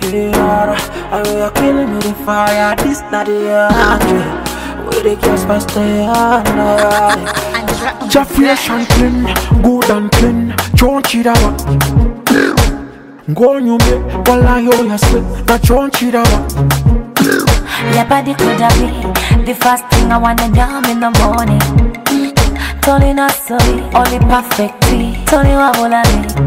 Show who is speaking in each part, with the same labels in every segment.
Speaker 1: the order. I mean, you're killing me the fire. This not the end. We the girls must stay on.
Speaker 2: Jaffiation clean, good and clean. Don't cheat out. Go on you me, while I hear you slip. That don't cheat out.
Speaker 3: Your body could have be the first thing I wanna do in the morning. Tony not sorry, only perfect tea. Tony wa bola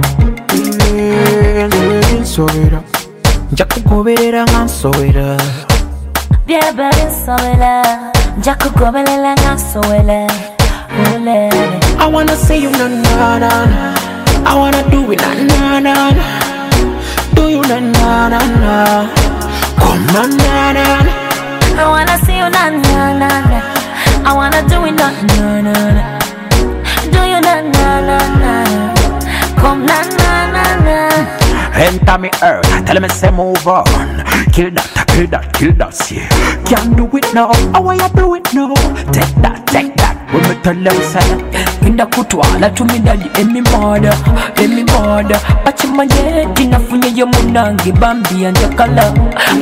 Speaker 2: me. Soira, Jaku goberera ngan soira.
Speaker 3: Bien belle soira, Jaku goberera ngan soira.
Speaker 1: I wanna see you na na na. I wanna do it na na na. Do you na na na na. Come na na na.
Speaker 3: I wanna see you na na na na. I wanna do it na na na na. Do you na na na na. Come na na na na.
Speaker 2: Enter me earth, tell me say move on. Kill that, kill that, kill that, yeah. Can't do it now, how will you do it now? Take that, when me tell them say Pinda kutwala tumidadi emi mada Bachimanye dinafunye yo munangi Bambi anjakala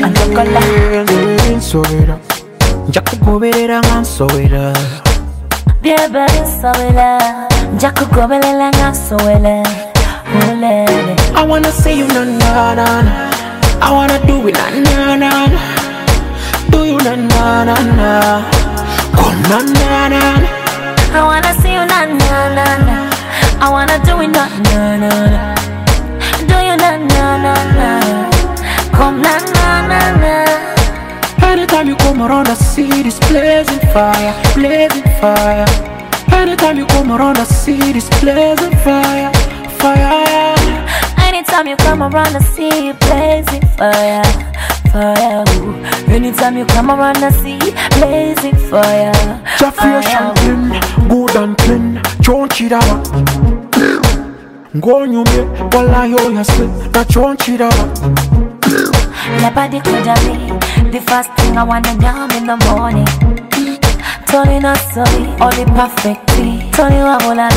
Speaker 2: Soira Jaku goberera ngan soira
Speaker 3: Biebe soira Jaku goberera ngan soira
Speaker 1: I wanna see you na na na. I wanna do it na na na. Do you na na na na. Come na na na.
Speaker 3: I wanna see you na na na na. I wanna do it na na na na. Do you na na na na. Come na na na na.
Speaker 1: Anytime you come around I see this blazing fire, blazing fire. Anytime you come around I see this blazing fire, fire.
Speaker 3: Anytime you come around I see you blazing fire, fire. Anytime you come around I see blazing fire.
Speaker 2: Jaffiation clean, good and clean. Don't cheat out. Go on you me, while I hear you slip. That don't cheat out.
Speaker 3: Your body could have be the first thing I wanna do in the morning. Tony not sorry, only perfect tea. Tony wa bola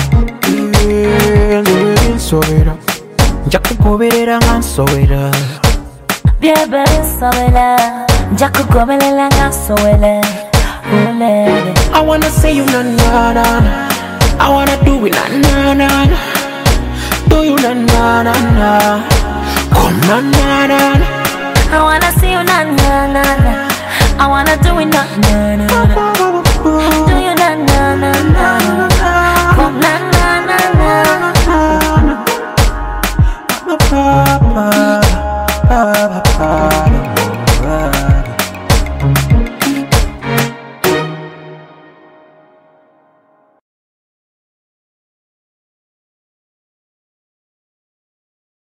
Speaker 1: Soira Jaku goberera ngan soira.
Speaker 3: Bien belle soira Jaku goberera ngan soira.
Speaker 1: I wanna see you na na na. I wanna do it na na na. Do you na na na na. Come na na na.
Speaker 3: I wanna see you na na na na. I wanna do it na na na na.